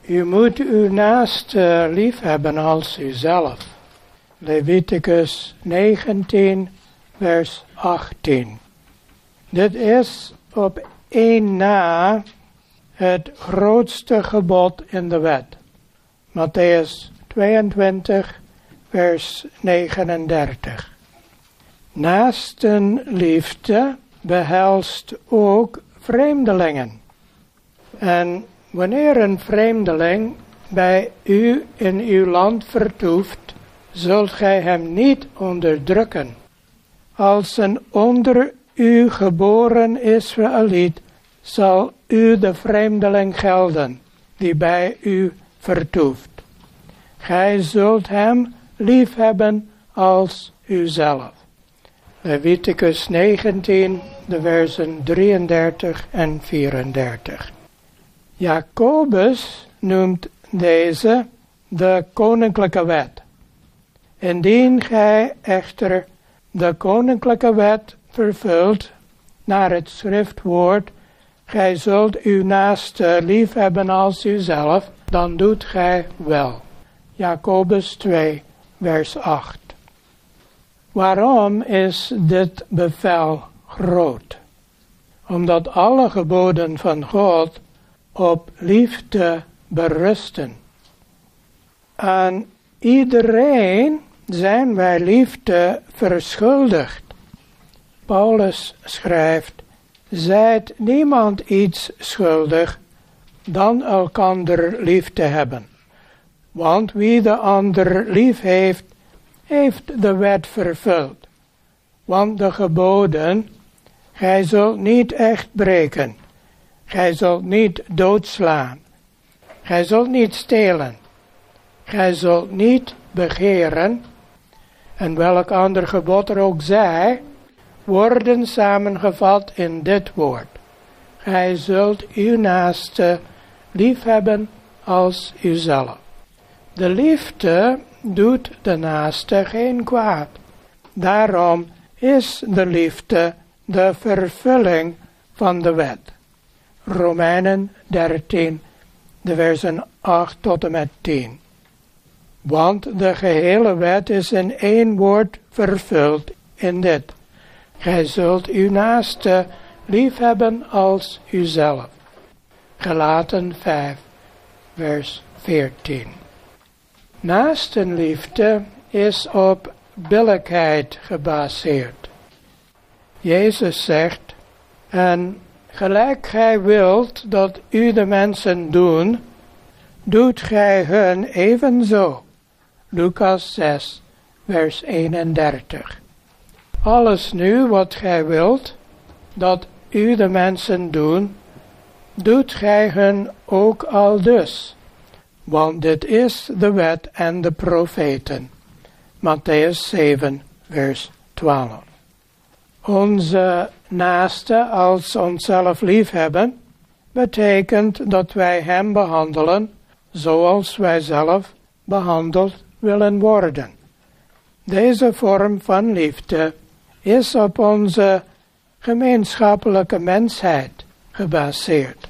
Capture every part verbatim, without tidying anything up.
U moet uw naaste lief hebben als uzelf. Leviticus negentien, vers achttien. Dit is op één na het grootste gebod in de wet. Mattheüs tweeëntwintig, vers negenendertig. Naastenliefde behelst ook vreemdelingen. En wanneer een vreemdeling bij u in uw land vertoeft, zult gij hem niet onderdrukken. Als een onder u geboren Israëliet, zal u de vreemdeling gelden, die bij u vertoeft. Gij zult hem liefhebben als uzelf. Leviticus negentien, de versen drieëndertig en vierendertig. Jacobus noemt deze de koninklijke wet. Indien gij echter de koninklijke wet vervult naar het schriftwoord, gij zult uw naaste liefhebben als uzelf, dan doet gij wel. Jacobus twee, vers acht. Waarom is dit bevel groot? Omdat alle geboden van God op liefde berusten. Aan iedereen zijn wij liefde verschuldigd. Paulus schrijft, zijt niemand iets schuldig dan elkander lief te hebben. Want wie de ander lief heeft, heeft de wet vervuld. Want de geboden, gij zult niet echt breken, gij zult niet doodslaan, gij zult niet stelen, gij zult niet begeren, en welk ander gebod er ook zij, worden samengevat in dit woord. Gij zult uw naaste liefhebben als uzelf. De liefde doet de naaste geen kwaad. Daarom is de liefde de vervulling van de wet. Romeinen dertien, de versen acht tot en met tien. Want de gehele wet is in één woord vervuld in dit. Gij zult uw naaste liefhebben als uzelf. Galaten vijf, vers veertien. Naastenliefde is op billijkheid gebaseerd. Jezus zegt, en gelijk gij wilt dat u de mensen doen, doet gij hun evenzo. Lucas zes, vers eenendertig. Alles nu wat gij wilt dat u de mensen doen, doet gij hun ook aldus. Want dit is de wet en de profeten. Mattheüs zeven, vers twaalf. Onze naaste als onszelf liefhebben, betekent dat wij hem behandelen zoals wij zelf behandeld willen worden. Deze vorm van liefde is op onze gemeenschappelijke mensheid gebaseerd.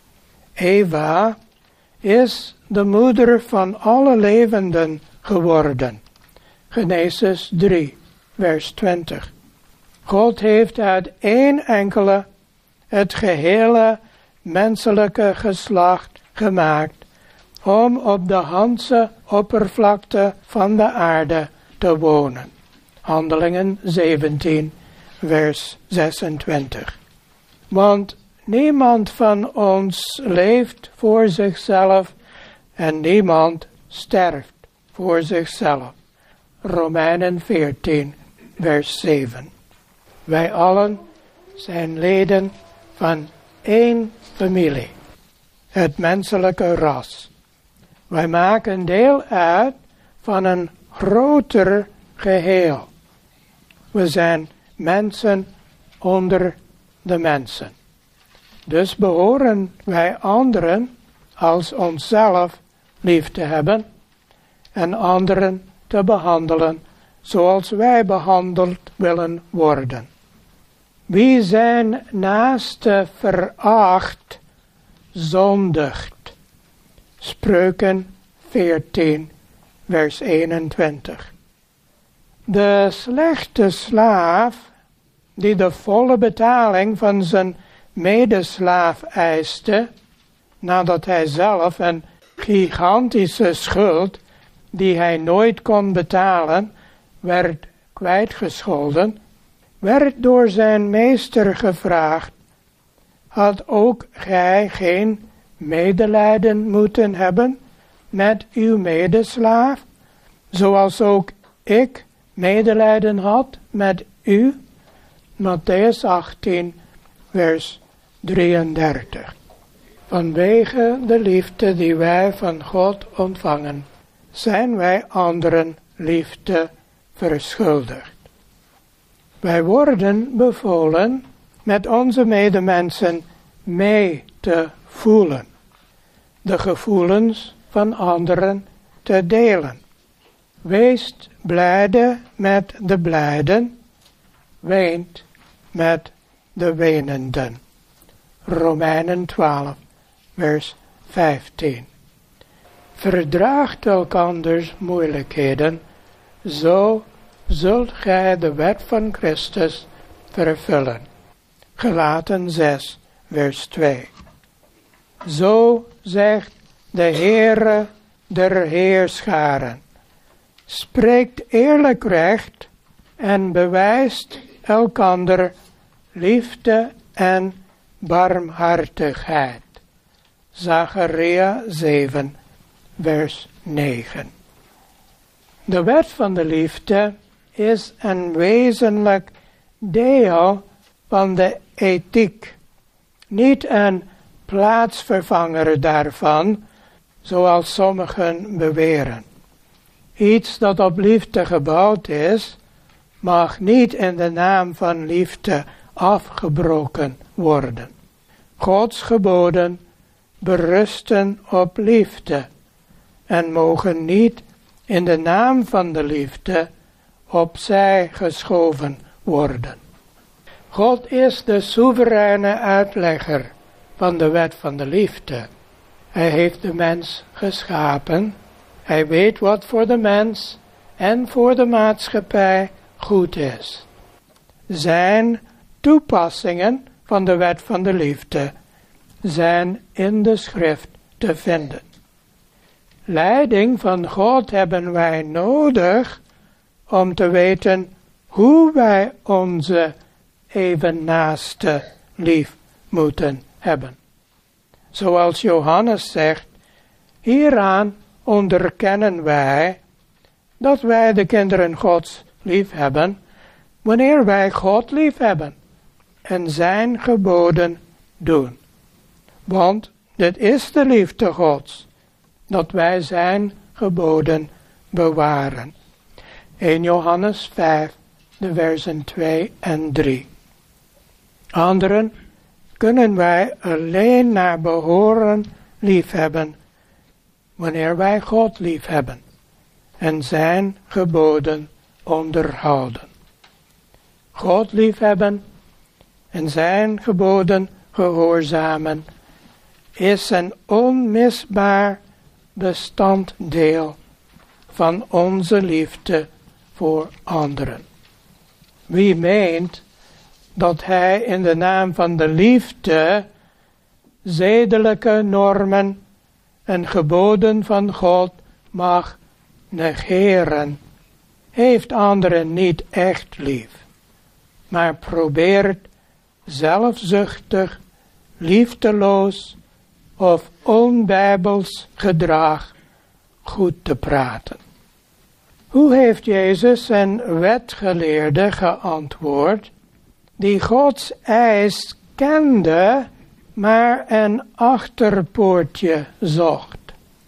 Eva is de moeder van alle levenden geworden. Genesis drie, vers twintig. God heeft uit één enkele het gehele menselijke geslacht gemaakt om op de Handse oppervlakte van de aarde te wonen. Handelingen zeventien, vers zesentwintig. Want niemand van ons leeft voor zichzelf en niemand sterft voor zichzelf. Romeinen veertien, vers zeven. Wij allen zijn leden van één familie, het menselijke ras. Wij maken deel uit van een groter geheel. We zijn mensen onder de mensen. Dus behoren wij anderen als onszelf lief te hebben en anderen te behandelen zoals wij behandeld willen worden. Wie zijn naaste veracht, zondigt. Spreuken veertien, vers eenentwintig. De slechte slaaf, die de volle betaling van zijn medeslaaf eiste, nadat hij zelf een gigantische schuld, die hij nooit kon betalen, werd kwijtgescholden, werd door zijn meester gevraagd: had ook gij geen medelijden moeten hebben met uw medeslaaf, zoals ook ik medelijden had met u? Mattheüs achttien, vers drieëndertig. Vanwege de liefde die wij van God ontvangen, zijn wij anderen liefde verschuldigd. Wij worden bevolen met onze medemensen mee te voelen, de gevoelens van anderen te delen. Wees blijde met de blijden, weent met de wenenden. Romeinen twaalf, vers vijftien. Verdraagt elkanders moeilijkheden, zo zult gij de wet van Christus vervullen. Galaten zes, vers twee. Zo zegt de Heere der Heerscharen: spreekt eerlijk recht en bewijst elkander liefde en barmhartigheid. Zacharia zeven, vers negen. De wet van de liefde is een wezenlijk deel van de ethiek, niet een plaatsvervanger daarvan, zoals sommigen beweren. Iets dat op liefde gebouwd is, mag niet in de naam van liefde afgebroken worden. Gods geboden berusten op liefde en mogen niet in de naam van de liefde opzij geschoven worden. God is de soevereine uitlegger van de wet van de liefde. Hij heeft de mens geschapen. Hij weet wat voor de mens en voor de maatschappij goed is. Zijn toepassingen van de wet van de liefde zijn in de schrift te vinden. Leiding van God hebben wij nodig om te weten hoe wij onze evennaaste lief moeten hebben. Zoals Johannes zegt, hieraan onderkennen wij dat wij de kinderen Gods lief hebben, wanneer wij God lief hebben en zijn geboden doen. Want dit is de liefde Gods, dat wij zijn geboden bewaren. Eerste Johannes vijf, de versen twee en drie. Anderen kunnen wij alleen naar behoren liefhebben, wanneer wij God liefhebben en zijn geboden onderhouden. God liefhebben en zijn geboden gehoorzamen is een onmisbaar bestanddeel van onze liefde voor anderen. Wie meent dat hij in de naam van de liefde zedelijke normen en geboden van God mag negeren, heeft anderen niet echt lief, maar probeert zelfzuchtig, liefdeloos of onbijbels gedrag goed te praten. Hoe heeft Jezus een wetgeleerde geantwoord, die Gods eis kende, maar een achterpoortje zocht?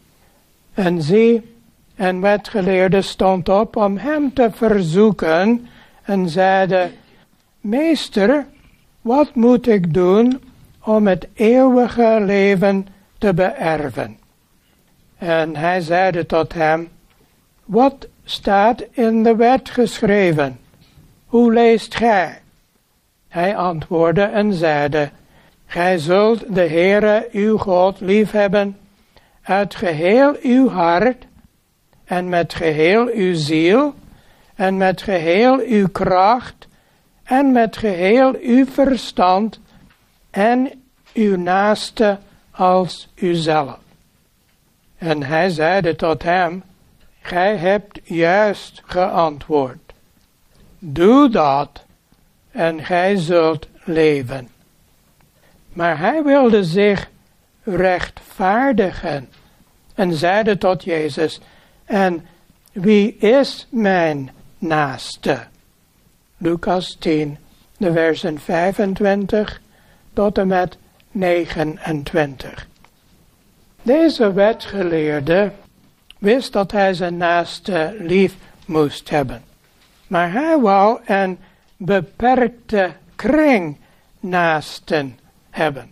En zie, een wetgeleerde stond op om hem te verzoeken en zeide: Meester, wat moet ik doen om het eeuwige leven te beërven? En hij zeide tot hem: Wat staat in de wet geschreven? Hoe leest gij? Hij antwoordde en zeide: Gij zult de Heere uw God liefhebben uit geheel uw hart en met geheel uw ziel en met geheel uw kracht en met geheel uw verstand en uw naaste als uzelf. En hij zeide tot hem, gij hebt juist geantwoord. Doe dat en gij zult leven. Maar hij wilde zich rechtvaardigen en zeide tot Jezus, en wie is mijn naaste? Lucas tien, de versen vijfentwintig tot en met negenentwintig. Deze wetgeleerde wist dat hij zijn naaste lief moest hebben. Maar hij wou een beperkte kring naasten hebben.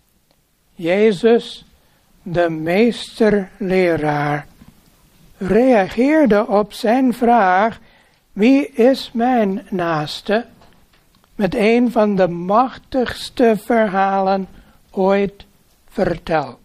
Jezus, de meesterleraar, reageerde op zijn vraag, wie is mijn naaste? Met een van de machtigste verhalen ooit verteld.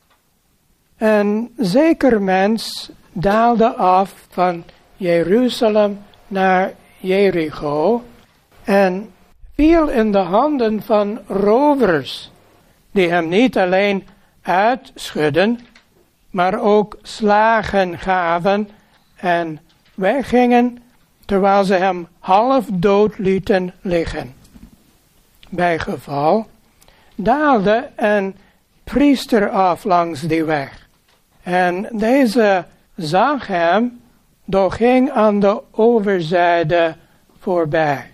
Een zeker mens daalde af van Jeruzalem naar Jericho en viel in de handen van rovers, die hem niet alleen uitschudden, maar ook slagen gaven en weggingen, terwijl ze hem half dood lieten liggen. Bij geval daalde een priester af langs die weg. En deze zag hem, doch ging aan de overzijde voorbij.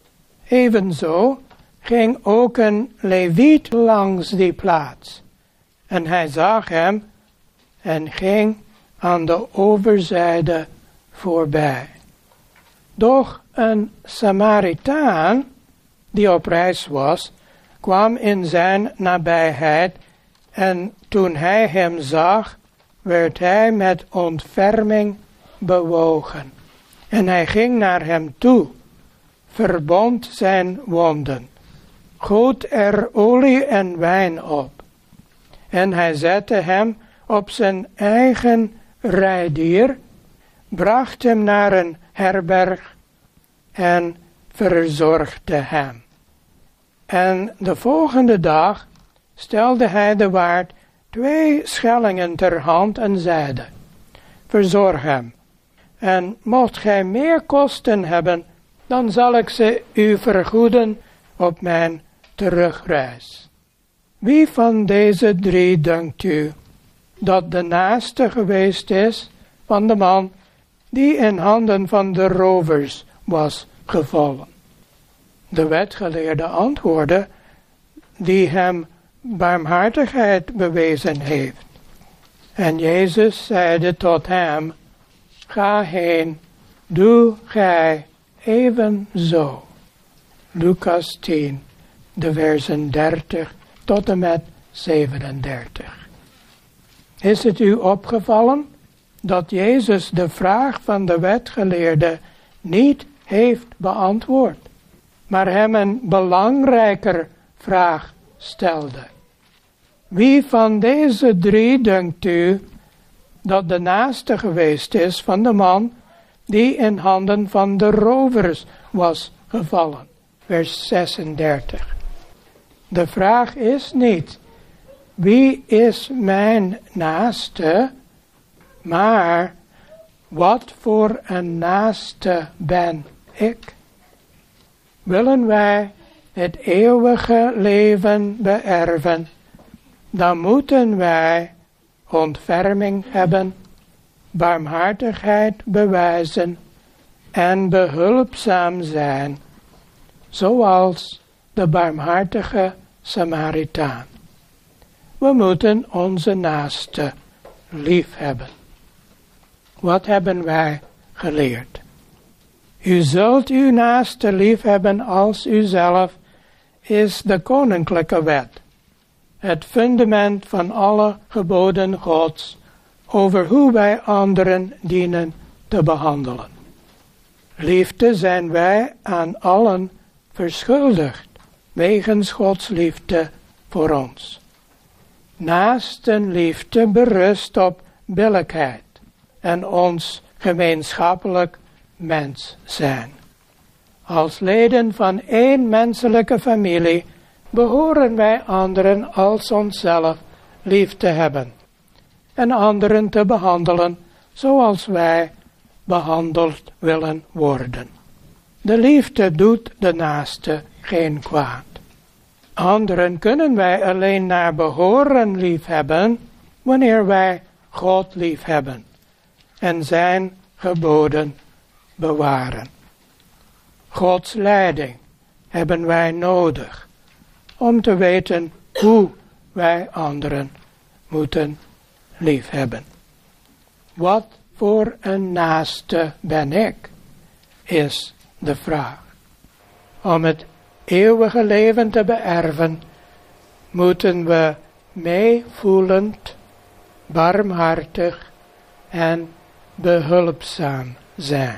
Evenzo ging ook een leviet langs die plaats. En hij zag hem en ging aan de overzijde voorbij. Doch een Samaritaan, die op reis was, kwam in zijn nabijheid en toen hij hem zag, werd hij met ontferming bewogen. En hij ging naar hem toe, verbond zijn wonden, goot er olie en wijn op. En hij zette hem op zijn eigen rijdier, bracht hem naar een herberg en verzorgde hem. En de volgende dag stelde hij de waard twee schellingen ter hand en zeide, verzorg hem, en mocht gij meer kosten hebben, dan zal ik ze u vergoeden op mijn terugreis. Wie van deze drie denkt u dat de naaste geweest is van de man die in handen van de rovers was gevallen? De wetgeleerde antwoordde, die hem barmhartigheid bewezen heeft. En Jezus zeide tot hem, ga heen, doe gij evenzo. Lucas tien, de versen dertig tot en met zevenendertig. Is het u opgevallen dat Jezus de vraag van de wetgeleerde niet heeft beantwoord, maar hem een belangrijker vraag stelde? Wie van deze drie denkt u dat de naaste geweest is van de man die in handen van de rovers was gevallen? Vers zesendertig. De vraag is niet, wie is mijn naaste, maar wat voor een naaste ben ik? Willen wij het eeuwige leven beërven, dan moeten wij ontferming hebben, barmhartigheid bewijzen en behulpzaam zijn, zoals de barmhartige Samaritaan. We moeten onze naaste lief hebben. Wat hebben wij geleerd? U zult uw naaste lief hebben als uzelf, is de koninklijke wet. Het fundament van alle geboden Gods over hoe wij anderen dienen te behandelen. Liefde zijn wij aan allen verschuldigd, wegens Gods liefde voor ons. Naastenliefde berust op billijkheid en ons gemeenschappelijk mens zijn. Als leden van één menselijke familie behoren wij anderen als onszelf lief te hebben en anderen te behandelen zoals wij behandeld willen worden. De liefde doet de naaste geen kwaad. Anderen kunnen wij alleen naar behoren lief hebben wanneer wij God lief hebben en zijn geboden bewaren. Gods leiding hebben wij nodig om te weten hoe wij anderen moeten lief hebben. Wat voor een naaste ben ik, is de vraag. Om het eeuwige leven te beërven, moeten we meevoelend, barmhartig en behulpzaam zijn.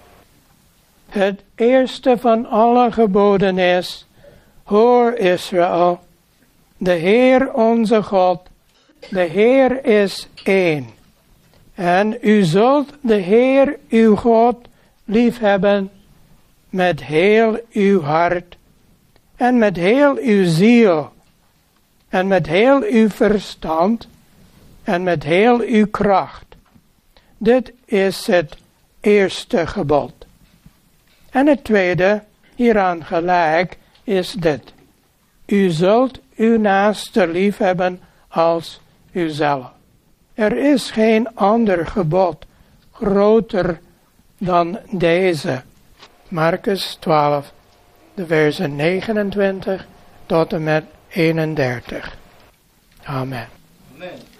Het eerste van alle geboden is: hoor Israël, de Heer onze God, de Heer is één. En u zult de Heer uw God liefhebben met heel uw hart en met heel uw ziel en met heel uw verstand en met heel uw kracht. Dit is het eerste gebod. En het tweede, hieraan gelijk, is dit: u zult uw naaste liefhebben als uzelf. Er is geen ander gebod groter dan deze. Marcus twaalf, de versen negenentwintig tot en met eenendertig. Amen. Amen.